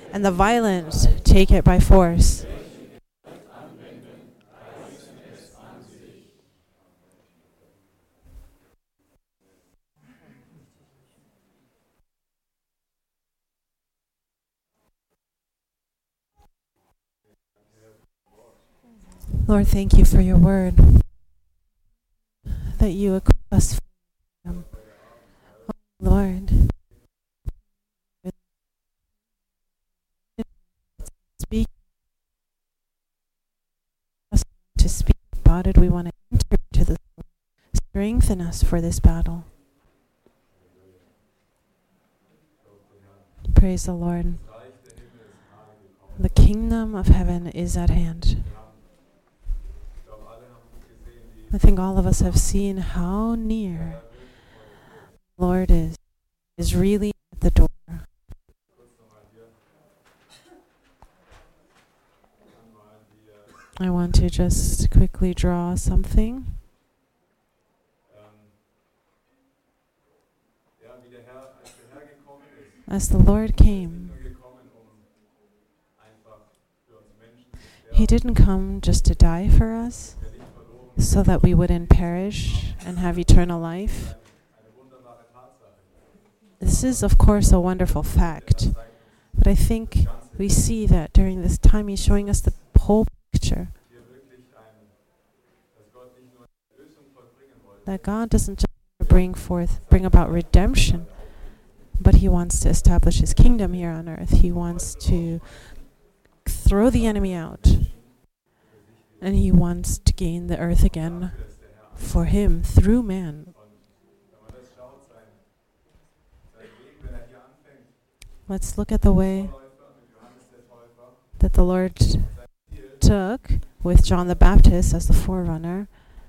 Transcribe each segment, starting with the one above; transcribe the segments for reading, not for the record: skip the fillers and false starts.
and the violent take it by force. Lord, thank you for your word, that you equip us for them. Oh, Lord, speak us to speak about it. We want to enter into this. Strengthen us for this battle. Praise the Lord. The kingdom of heaven is at hand. I think all of us have seen how near the Lord is really at the door. I want to just quickly draw something. As the Lord came, He didn't come just to die for us, so that we wouldn't perish and have eternal life. This is, of course, a wonderful fact, but I think we see that during this time He's showing us the whole picture. That God doesn't just bring about redemption, but He wants to establish His kingdom here on earth. He wants to throw the enemy out, and He wants to gain the earth again for Him through man. Let's look at the way that the Lord took with John the Baptist as the forerunner,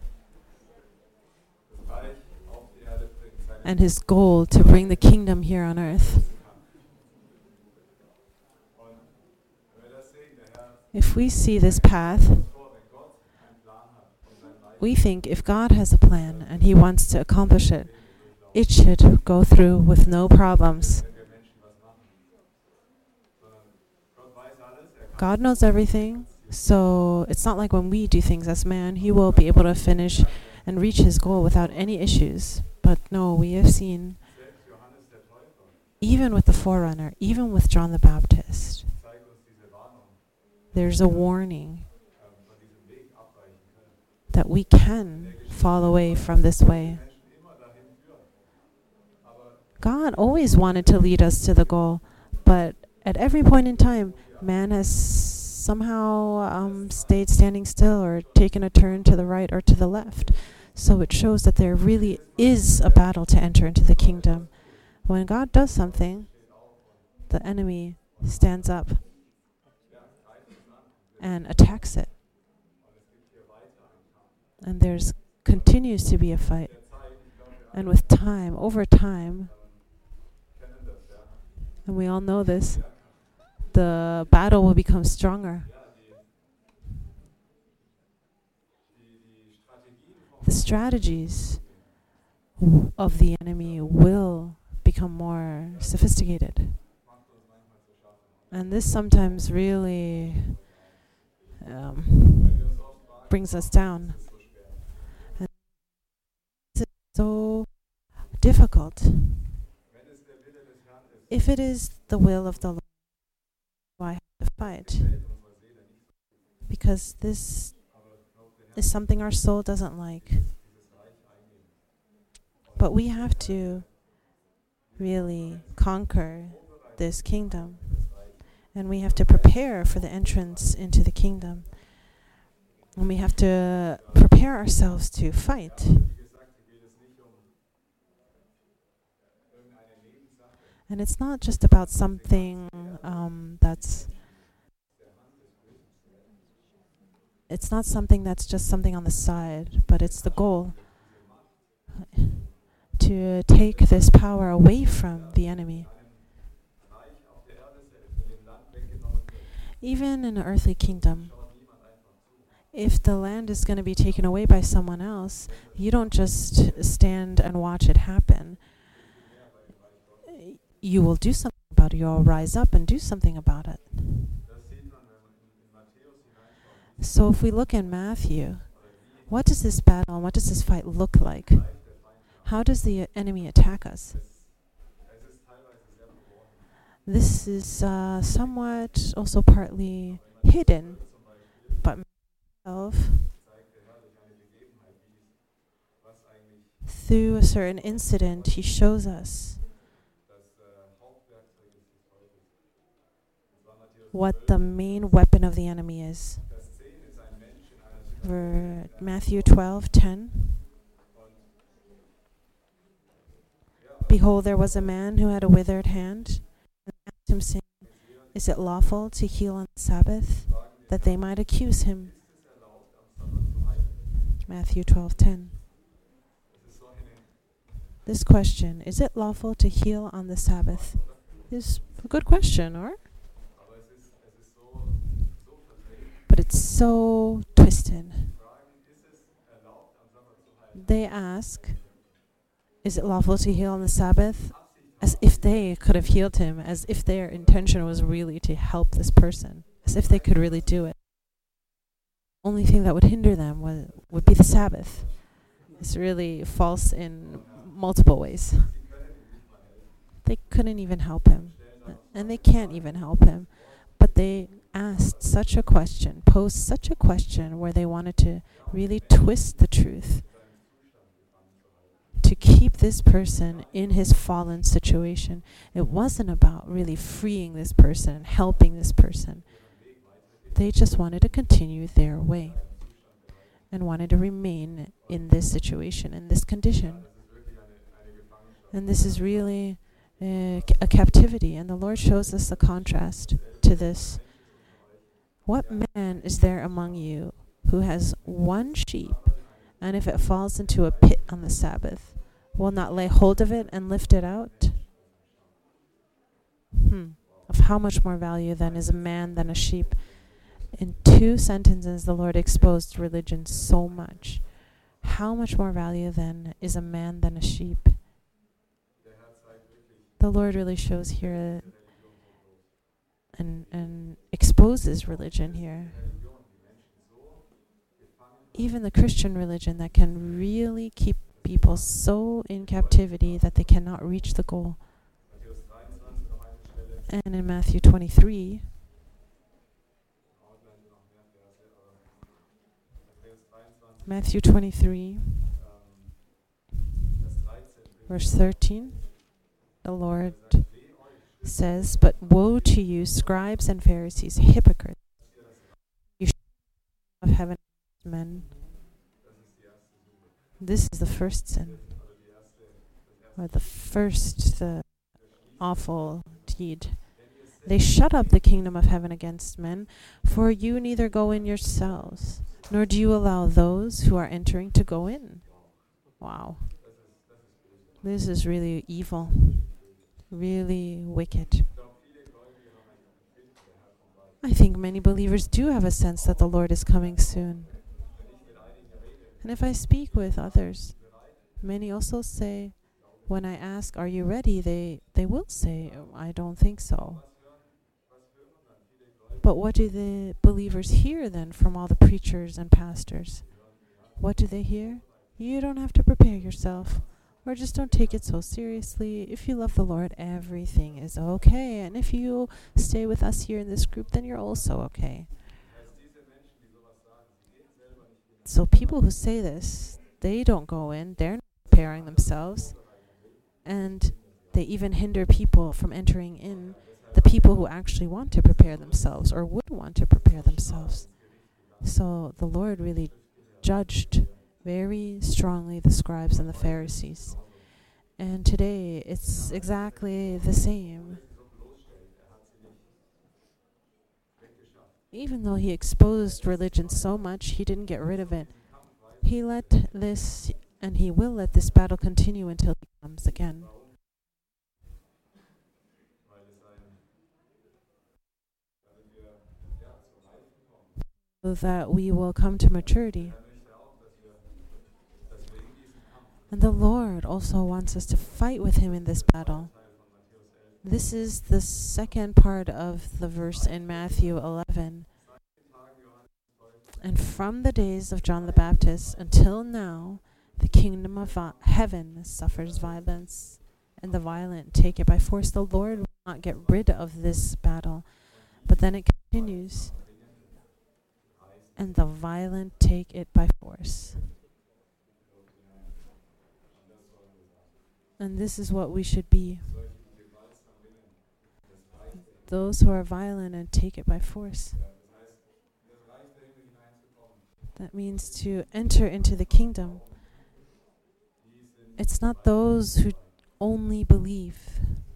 and his goal to bring the kingdom here on earth. If we see this path, we think if God has a plan and He wants to accomplish it, it should go through with no problems. God knows everything, so it's not like when we do things as man, He will be able to finish and reach His goal without any issues. But no, we have seen, even with the forerunner, even with John the Baptist, there's a warning that we can fall away from this way. God always wanted to lead us to the goal, but at every point in time, man has somehow stayed standing still or taken a turn to the right or to the left. So it shows that there really is a battle to enter into the kingdom. When God does something, the enemy stands up and attacks it. And there's continues to be a fight. And with time, over time, and we all know this, the battle will become stronger. The strategies of the enemy will become more sophisticated. And this sometimes really brings us down. And it's so difficult. If it is the will of the Lord, why have to fight? Because this is something our soul doesn't like. But we have to really conquer this kingdom. And we have to prepare for the entrance into the kingdom. And we have to prepare ourselves to fight. And it's not just about something it's not something that's just something on the side, but it's the goal to take this power away from the enemy. Even in an earthly kingdom, if the land is going to be taken away by someone else, you don't just stand and watch it happen. You will do something about it. You all rise up and do something about it. So if we look in Matthew, what does this battle and what does this fight look like? How does the enemy attack us? This is somewhat also partly hidden, but through a certain incident, he shows us what the main weapon of the enemy is. Matthew 12:10. Behold, there was a man who had a withered hand, and asked him, saying, Is it lawful to heal on the Sabbath? That they might accuse him. Matthew 12:10. This question, is it lawful to heal on the Sabbath, is a good question, or? But it's so twisted. They ask, is it lawful to heal on the Sabbath? As if they could have healed him, as if their intention was really to help this person, as if they could really do it. Only thing that would hinder them would be the Sabbath. It's really false in multiple ways. They couldn't even help him, and they can't even help him. But they asked such a question, posed such a question where they wanted to really twist the truth to keep this person in his fallen situation. It wasn't about really freeing this person and helping this person. They just wanted to continue their way and wanted to remain in this situation, in this condition. And this is really a captivity, and the Lord shows us the contrast to this. What man is there among you who has one sheep, and if it falls into a pit on the Sabbath, will not lay hold of it and lift it out? Of how much more value then is a man than a sheep? In 2 sentences, the Lord exposed religion so much. How much more value then is a man than a sheep? The Lord really shows here and exposes religion here. Even the Christian religion that can really keep people so in captivity that they cannot reach the goal. And in Matthew 23, verse 13, the Lord says, But woe to you, scribes and Pharisees, hypocrites! You of heaven, men. This is the first sin, or the awful deed. They shut up the kingdom of heaven against men, for you neither go in yourselves, nor do you allow those who are entering to go in. Wow. This is really evil, really wicked. I think many believers do have a sense that the Lord is coming soon. And if I speak with others, many also say, when I ask, are you ready? They will say, I don't think so. But what do the believers hear then from all the preachers and pastors? What do they hear? You don't have to prepare yourself. Or just don't take it so seriously. If you love the Lord, everything is okay. And if you stay with us here in this group, then you're also okay. So people who say this, they don't go in. They're not preparing themselves. And they even hinder people from entering in, the people who actually want to prepare themselves or would want to prepare themselves. So the Lord really judged very strongly the scribes and the Pharisees. And today it's exactly the same. Even though he exposed religion so much, he didn't get rid of it. He let this, and he will let this battle continue until he comes again. So that we will come to maturity. And the Lord also wants us to fight with him in this battle. This is the second part of the verse in Matthew 11. And from the days of John the Baptist until now, the kingdom of heaven suffers violence, and the violent take it by force. The Lord will not get rid of this battle. But then it continues. And the violent take it by force. And this is what we should be. Those who are violent and take it by force. That means to enter into the kingdom. It's not those who only believe.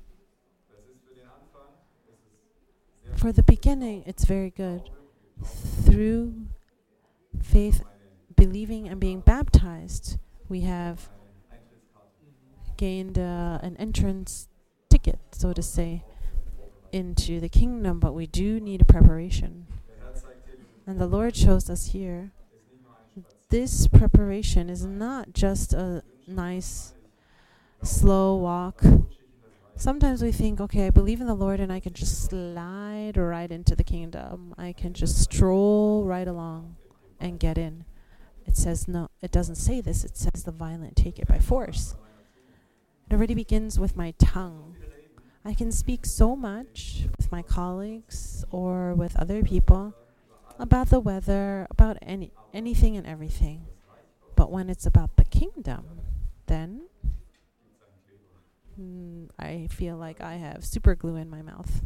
For the beginning, it's very good. Through faith, believing, and being baptized, we have gained an entrance ticket, so to say, into the kingdom, but we do need a preparation. And the Lord shows us here, this preparation is not just a nice, slow walk. Sometimes we think, okay, I believe in the Lord and I can just slide right into the kingdom. I can just stroll right along and get in. It says no, it doesn't say this. It says the violent take it by force. It already begins with my tongue. I can speak so much with my colleagues or with other people about the weather, about anything and everything. But when it's about the kingdom, then I feel like I have super glue in my mouth.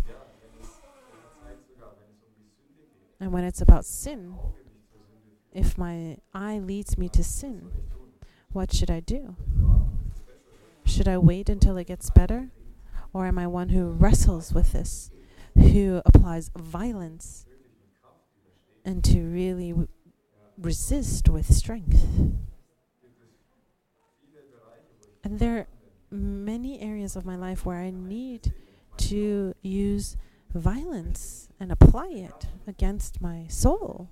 And when it's about sin, if my eye leads me to sin, what should I do? Should I wait until it gets better? Or am I one who wrestles with this, who applies violence, and to really resist with strength? And there are many areas of my life where I need to use violence and apply it against my soul.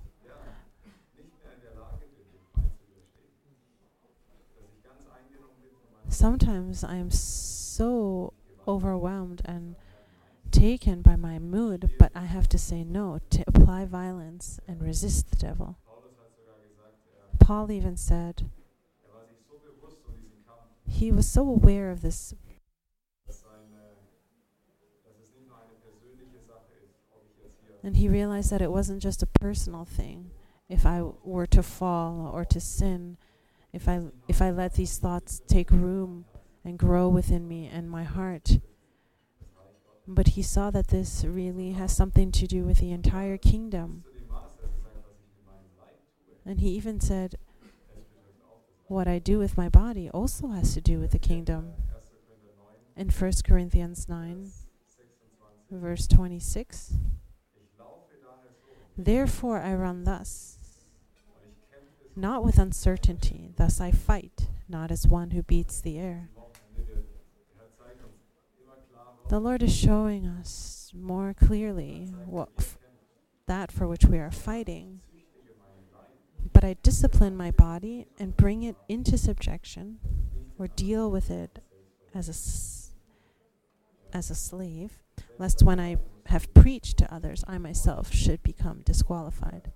Sometimes I am so overwhelmed and taken by my mood, but I have to say no, to apply violence and resist the devil. Paul even said he was so aware of this, and he realized that it wasn't just a personal thing. If I were to fall or to sin, if I let these thoughts take room and grow within me and my heart. But he saw that this really has something to do with the entire kingdom. And he even said, what I do with my body also has to do with the kingdom. In 1 Corinthians 9, verse 26, therefore I run thus, not with uncertainty, thus I fight, not as one who beats the air. The Lord is showing us more clearly that for which we are fighting. But I discipline my body and bring it into subjection, or deal with it as a slave, lest when I have preached to others, I myself should become disqualified.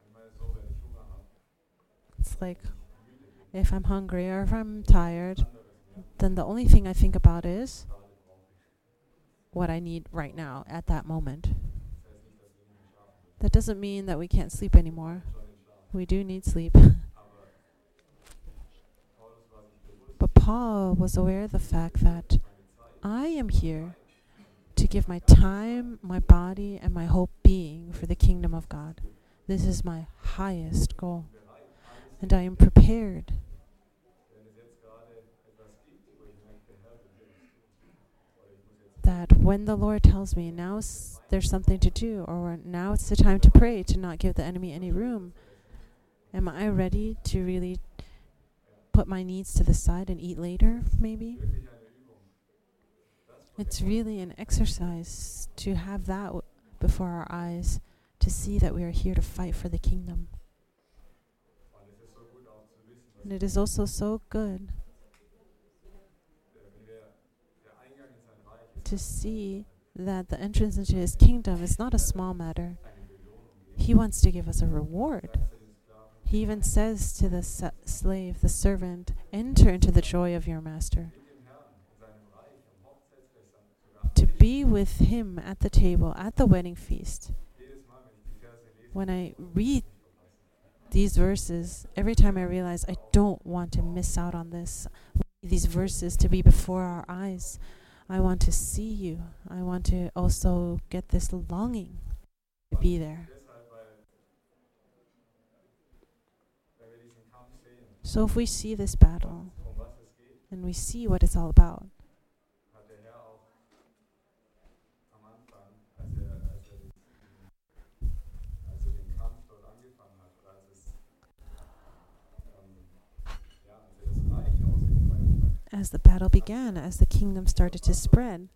It's like, if I'm hungry or if I'm tired, then the only thing I think about is what I need right now at that moment. That doesn't mean that we can't sleep anymore. We do need sleep. But Paul was aware of the fact that I am here to give my time, my body, and my whole being for the kingdom of God. This is my highest goal. And I am prepared. That when the Lord tells me now there's something to do, or now it's the time to pray, to not give the enemy any room, am I ready to really put my needs to the side and eat later, maybe? It's really an exercise to have that before our eyes, to see that we are here to fight for the kingdom. And it is also so good to see that the entrance into his kingdom is not a small matter. He wants to give us a reward. He even says to the slave, the servant, enter into the joy of your master. To be with him at the table, at the wedding feast. When I read these verses, every time I realize I don't want to miss out on this. We need these verses to be before our eyes. I want to see you. I want to also get this longing to be there. So if we see this battle and we see what it's all about, as the battle began, as the kingdom started to spread,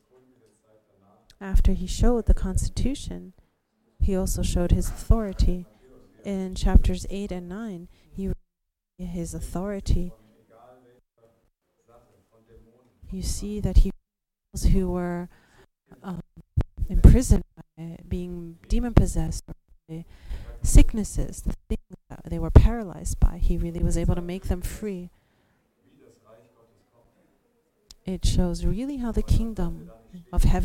after he showed the constitution, he also showed his authority. In chapters 8 and 9, he his authority. You see that he who were imprisoned by being demon possessed, or by sicknesses, the things that they were paralyzed by, he really was able to make them free. It shows really how the kingdom of heaven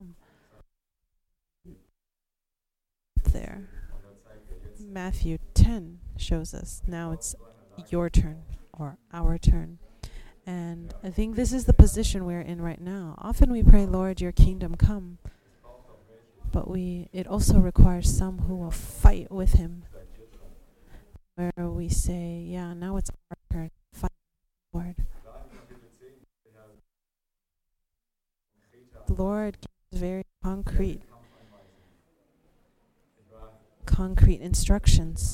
there. Matthew 10 shows us now it's your turn or our turn. And I think this is the position we're in right now. Often we pray, Lord, your kingdom come. But it also requires some who will fight with him. Where we say, yeah, now it's our turn. Fight, Lord. The Lord gives very concrete instructions.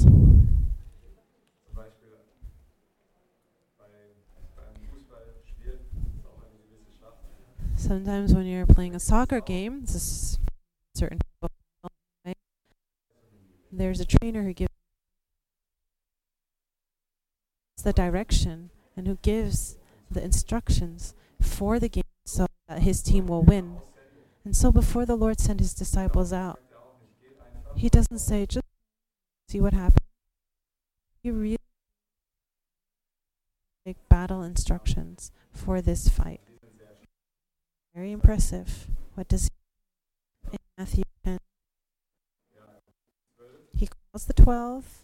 Sometimes when you're playing a soccer game, it's a certain type of way, there's a trainer who gives the direction and who gives the instructions for the game so that his team will win. And so before the Lord sent his disciples out, he doesn't say, just see what happens. He really gives battle instructions for this fight. Very impressive. What does he in Matthew 10? He calls the 12.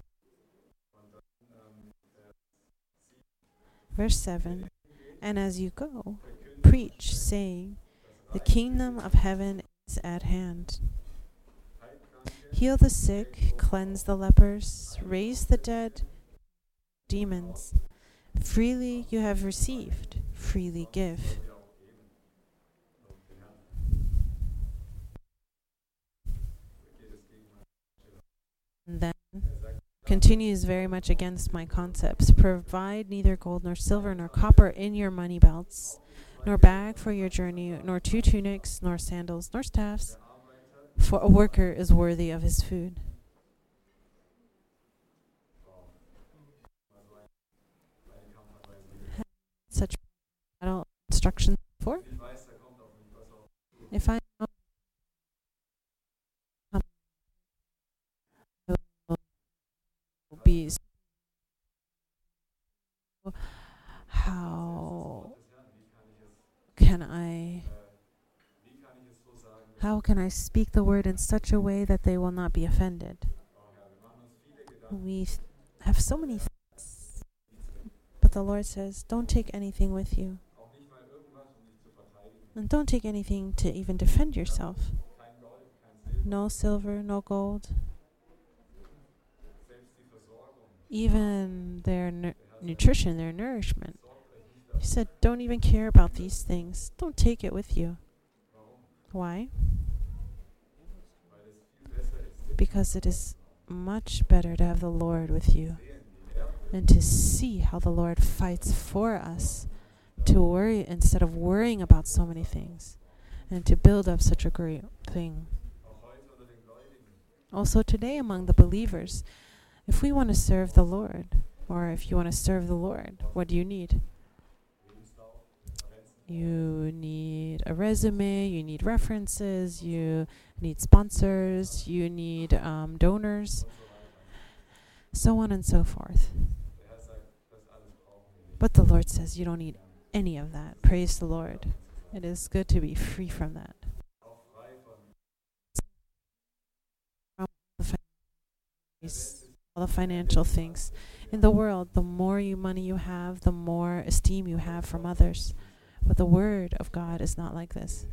Verse 7. And as you go, preach, saying, the kingdom of heaven is at hand. Heal the sick, cleanse the lepers, raise the dead, demons. Freely you have received, freely give. And then continues very much against my concepts. Provide neither gold nor silver nor copper in your money belts, nor bag for your journey, nor 2 tunics, nor sandals, nor staffs, for a worker is worthy of his food. Such battle instructions before? If I know be how can I speak the word in such a way that they will not be offended? We have so many things, but the Lord says, don't take anything with you. And don't take anything to even defend yourself. No silver, no gold. Even their nutrition, their nourishment. He said, don't even care about these things. Don't take it with you. Why? Because it is much better to have the Lord with you and to see how the Lord fights for us, to worry instead of worrying about so many things, and to build up such a great thing. Also today among the believers, if we want to serve the Lord, or if you want to serve the Lord, what do you need? You need a resume, you need references, you need sponsors, you need donors, so on and so forth. But the Lord says you don't need any of that. Praise the Lord. It is good to be free from that. From all the financial things. In the world, the more money you have, the more esteem you have from others. But the Word of God is not like this.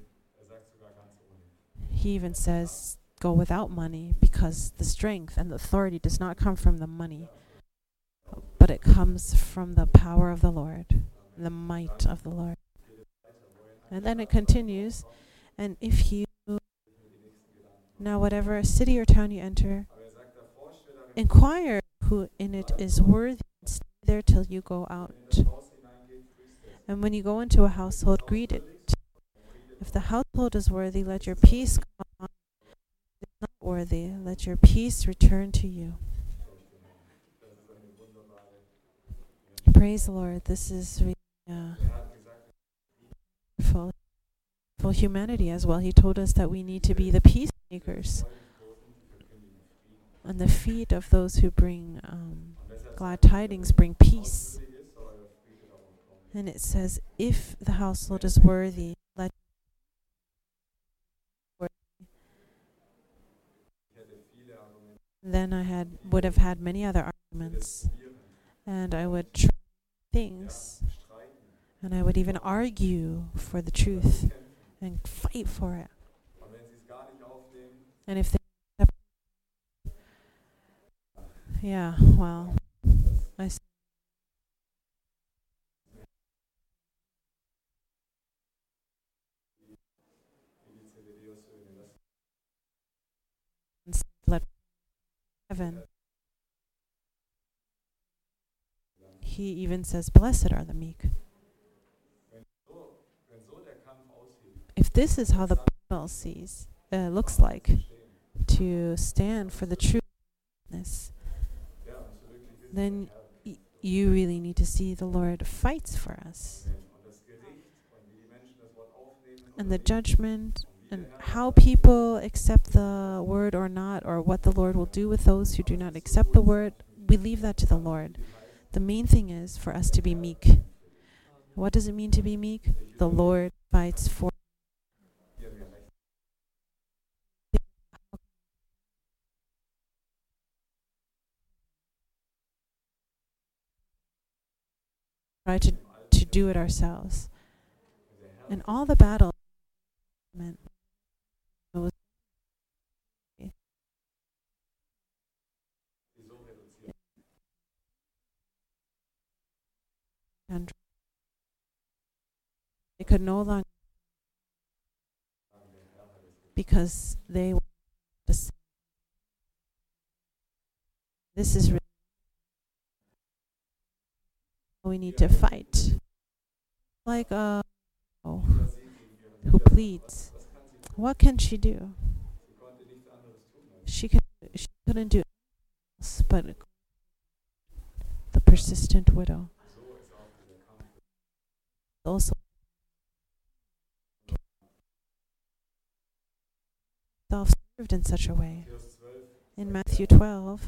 He even says, go without money, because the strength and the authority does not come from the money, but it comes from the power of the Lord, the might of the Lord. And then it continues, and if you, now whatever city or town you enter, inquire who in it is worthy, and stay there till you go out. And when you go into a household, greet it. If the household is worthy, let your peace come upon it. If it is not worthy, let your peace return to you. Praise the Lord. This is really for humanity as well. He told us that we need to be the peacemakers and the feet of those who bring glad tidings, bring peace. And it says, if the household is worthy, let then I would have had many other arguments, and I would try things, and I would even argue for the truth and fight for it. And if they I let heaven. He even says, blessed are the meek. If this is how the Bible looks like, to stand for the truth, then you really need to see the Lord fights for us. And the judgment and how people accept the word or not, or what the Lord will do with those who do not accept the word, we leave that to the Lord. The main thing is for us to be meek. What does it mean to be meek? The Lord fights for try to do it ourselves. And all the battle and they could no longer, because they were this is really we need to fight. Like who pleads. What can she do? She couldn't do else but the persistent widow. Also self-served in such a way. In Matthew 12,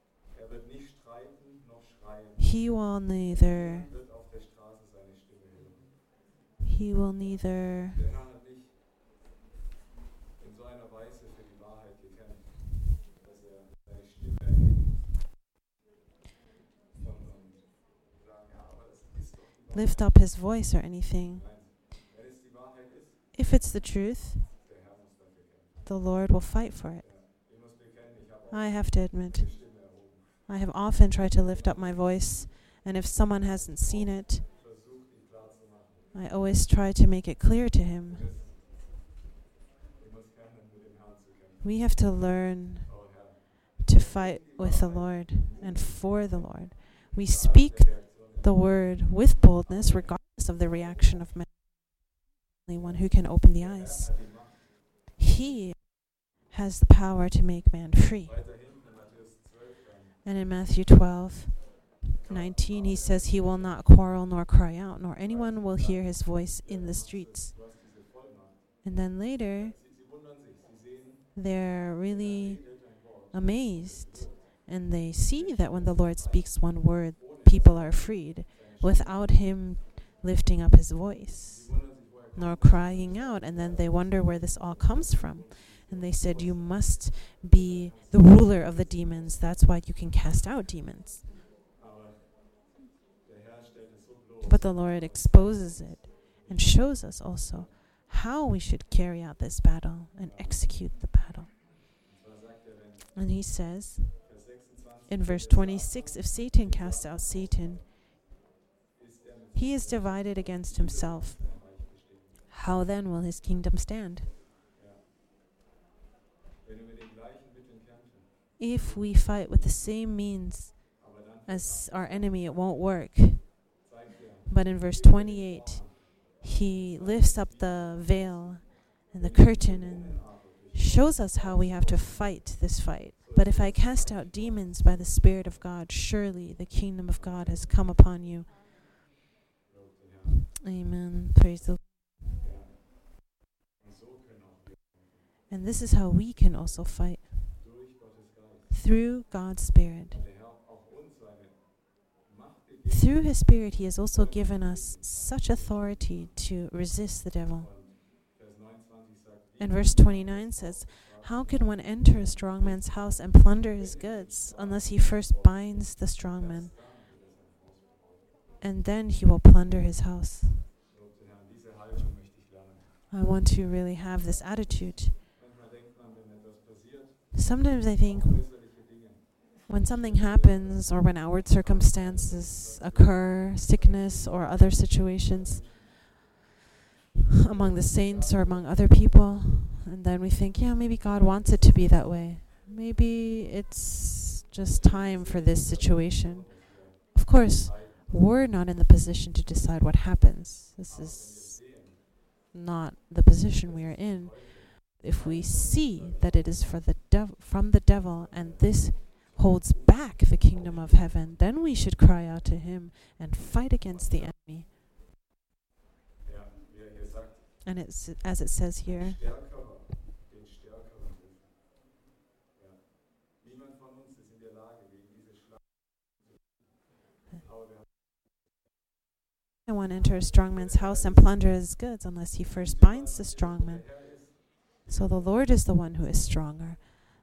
he will neither lift up his voice or anything. If it's the truth, the Lord will fight for it. I have to admit, I have often tried to lift up my voice, and if someone hasn't seen it, I always try to make it clear to him. We have to learn to fight with the Lord and for the Lord. We speak the word with boldness, regardless of the reaction of man. The only one who can open the eyes. He has the power to make man free. And in Matthew 12, 19, he says he will not quarrel nor cry out, nor anyone will hear his voice in the streets. And then later, they're really amazed, and they see that when the Lord speaks one word, people are freed without him lifting up his voice nor crying out. And then they wonder where this all comes from. And they said, you must be the ruler of the demons. That's why you can cast out demons. But the Lord exposes it and shows us also how we should carry out this battle and execute the battle. And he says in verse 26, if Satan casts out Satan, he is divided against himself. How then will his kingdom stand? If we fight with the same means as our enemy, it won't work. But in verse 28, he lifts up the veil and the curtain and shows us how we have to fight this fight. But if I cast out demons by the Spirit of God, surely the kingdom of God has come upon you. Amen. Praise the Lord. And this is how we can also fight. Through God's Spirit. Through His Spirit, He has also given us such authority to resist the devil. And verse 29 says, how can one enter a strong man's house and plunder his goods unless he first binds the strong man? And then he will plunder his house. I want to really have this attitude. Sometimes I think when something happens or when outward circumstances occur, sickness or other situations among the saints or among other people, and then we think, yeah, maybe God wants it to be that way. Maybe it's just time for this situation. Of course, we're not in the position to decide what happens. This is not the position we are in. If we see that it is from the devil and this holds back the kingdom of heaven, then we should cry out to Him and fight against the enemy. And it's as it says here, no one enter a strong man's house and plunder his goods unless he first binds the strong man. So the Lord is the one who is stronger.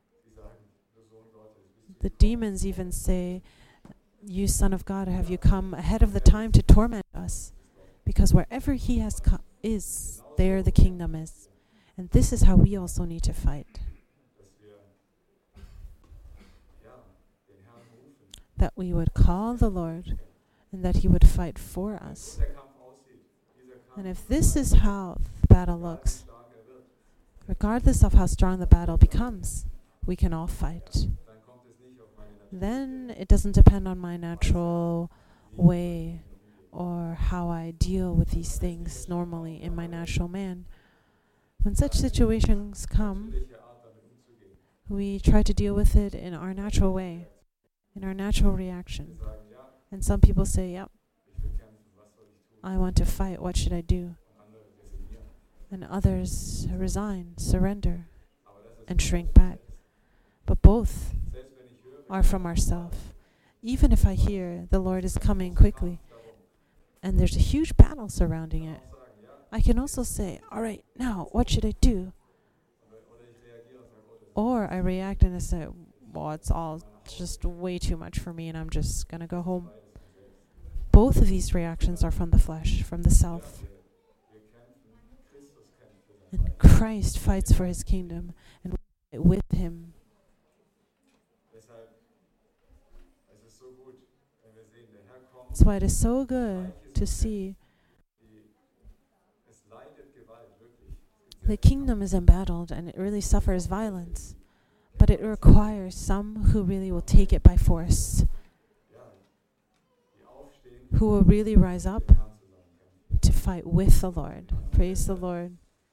The demons even say, you Son of God, have you come ahead of the time to torment us? Because wherever He has is, there the kingdom is. And this is how we also need to fight. That we would call the Lord and that He would fight for us. And if this is how the battle looks, regardless of how strong the battle becomes, we can all fight. Then it doesn't depend on my natural way or how I deal with these things normally in my natural man. When such situations come, we try to deal with it in our natural way, in our natural reaction. And some people say, yep, I want to fight, what should I do? And others resign, surrender, and shrink back. But both are from ourselves. Even if I hear the Lord is coming quickly, and there's a huge battle surrounding it, I can also say, all right, now, what should I do? Or I react and I say, well, it's all just way too much for me and I'm just going to go home. Both of these reactions are from the flesh, from the self. And Christ fights for His kingdom, and we fight with Him. That's why it is so good to see the kingdom is embattled and it really suffers violence, but it requires some who really will take it by force, who will really rise up to fight with the Lord. Praise the Lord.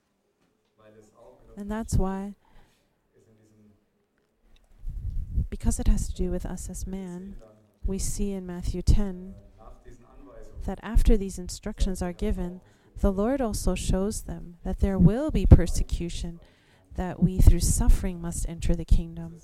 And that's why, because it has to do with us as man, we see in Matthew 10 that after these instructions are given, the Lord also shows them that there will be persecution, that we through suffering must enter the kingdom.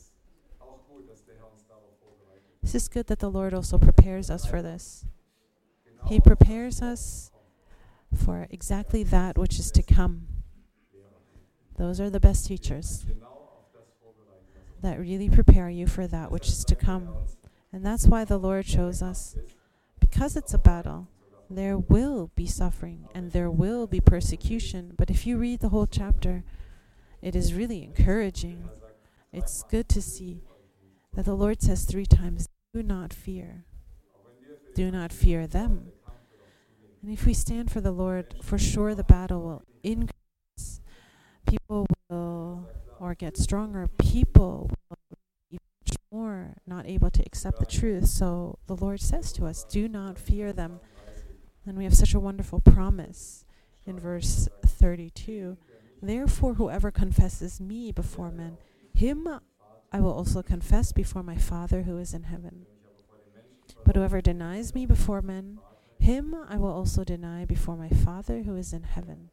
This is good that the Lord also prepares us for this. He prepares us for exactly that which is to come. Those are the best teachers that really prepare you for that which is to come. And that's why the Lord shows us, because it's a battle, there will be suffering and there will be persecution. But if you read the whole chapter, it is really encouraging. It's good to see that the Lord says 3 times, do not fear. Do not fear them. And if we stand for the Lord, for sure the battle will increase. People will or get stronger. People will be much more not able to accept the truth. So the Lord says to us, do not fear them. And we have such a wonderful promise in verse 32. Therefore, whoever confesses me before men, him I will also confess before my Father who is in heaven. But whoever denies me before men, him I will also deny before my Father who is in heaven.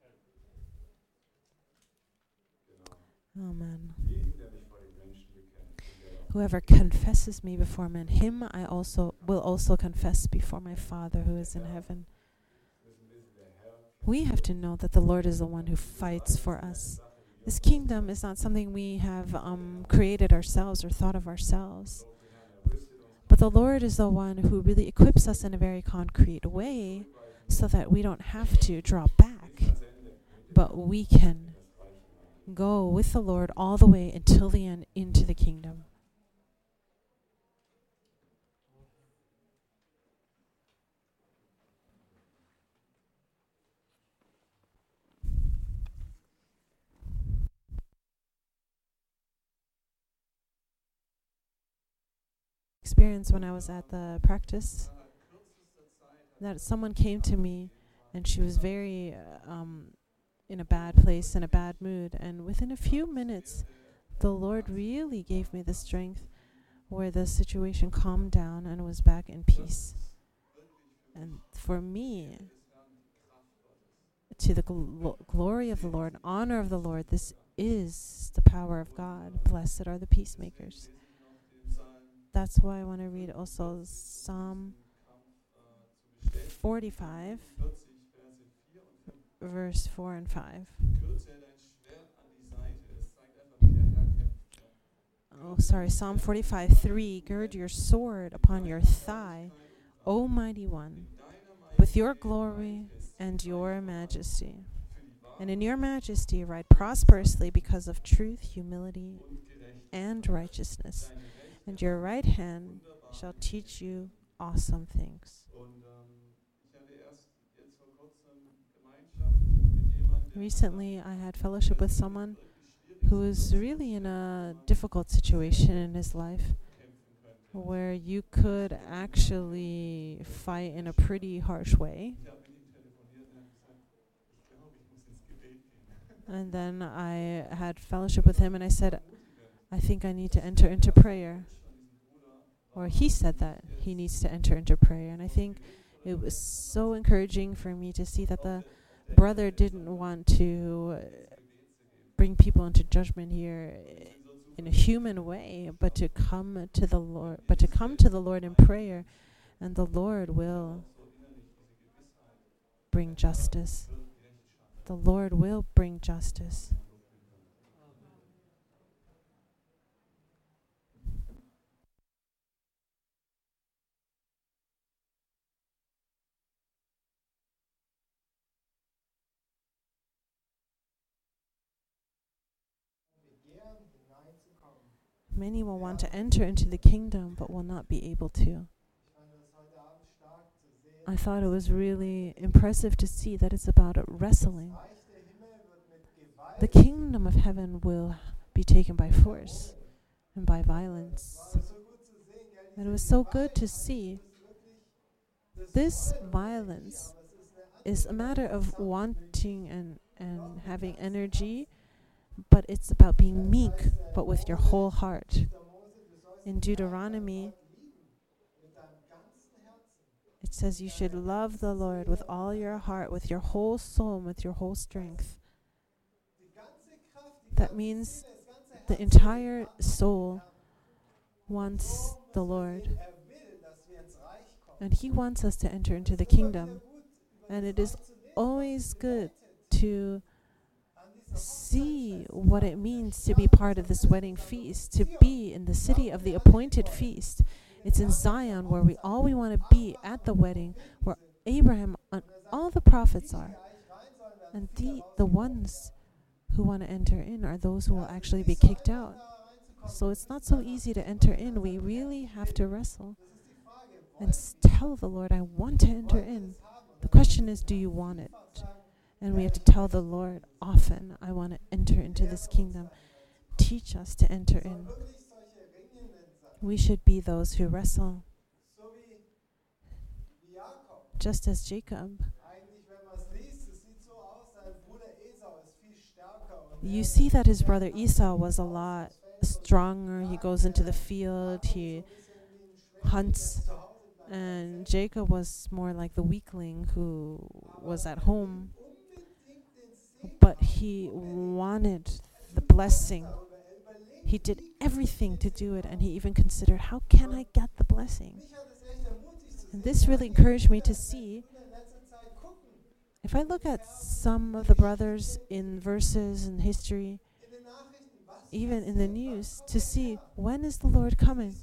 Amen. Whoever confesses me before men, him I also will also confess before my Father who is in heaven. We have to know that the Lord is the one who fights for us. This kingdom is not something we have created ourselves or thought of ourselves. But the Lord is the one who really equips us in a very concrete way so that we don't have to draw back, but we can go with the Lord all the way until the end into the kingdom. Experience when I was at the practice that someone came to me and she was very in a bad place, in a bad mood, and within a few minutes the Lord really gave me the strength where the situation calmed down and was back in peace. And for me, to the glory of the Lord, honor of the Lord, this is the power of God. Blessed are the peacemakers. That's why I want to read also Psalm 45, verse 4 and 5. Psalm 45, 3. Gird your sword upon your thigh, O mighty one, with your glory and your majesty. And in your majesty ride prosperously because of truth, humility, and righteousness. And your right hand shall teach you awesome things. Recently, I had fellowship with someone who was really in a difficult situation in his life, where you could actually fight in a pretty harsh way. And then I had fellowship with him and I said, I think I need to enter into prayer. Or he said that he needs to enter into prayer. And I think it was so encouraging for me to see that the brother didn't want to bring people into judgment here in a human way, but to come to the Lord in prayer, and the Lord will bring justice. The Lord will bring justice. Many will want to enter into the kingdom, but will not be able to. I thought it was really impressive to see that it's about wrestling. The kingdom of heaven will be taken by force and by violence. And it was so good to see this violence is a matter of wanting and having energy, but it's about being meek, but with your whole heart. In Deuteronomy, It says you should love the Lord with all your heart, with your whole soul, and with your whole strength. That means the entire soul wants the Lord. And He wants us to enter into the kingdom. And it is always good to see what it means to be part of this wedding feast, to be in the city of the appointed feast. It's in Zion where we want to be at the wedding, where Abraham and all the prophets are. And the ones who want to enter in are those who will actually be kicked out. So it's not so easy to enter in. We really have to wrestle and tell the Lord, I want to enter in. The question is, do you want it? And we have to tell the Lord often, I want to enter into this kingdom. Teach us to enter in. We should be those who wrestle. Just as Jacob. You see that his brother Esau was a lot stronger. He goes into the field, he hunts. And Jacob was more like the weakling who was at home. But he wanted the blessing. He did everything to do it, and he even considered, how can I get the blessing? And this really encouraged me to see, if I look at some of the brothers in verses and history, even in the news, to see, when is the Lord coming?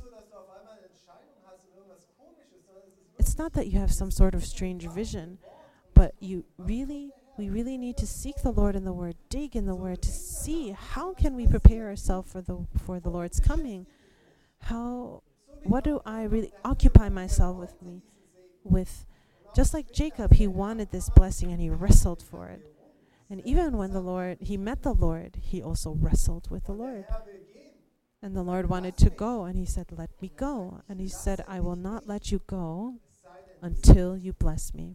It's not that you have some sort of strange vision, but we really need to seek the Lord in the Word, dig in the Word to see how can we prepare ourselves for the Lord's coming. What do I really occupy myself with? Just like Jacob, he wanted this blessing and he wrestled for it. And even when he met the Lord, he also wrestled with the Lord. And the Lord wanted to go, and he said, let me go. And he said, I will not let you go until you bless me.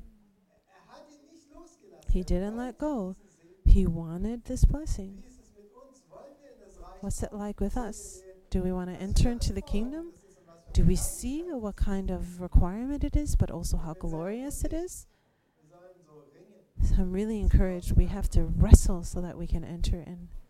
He didn't let go. He wanted this blessing. What's it like with us? Do we want to enter into the kingdom? Do we see what kind of requirement it is, but also how glorious it is? So I'm really encouraged. We have to wrestle so that we can enter in.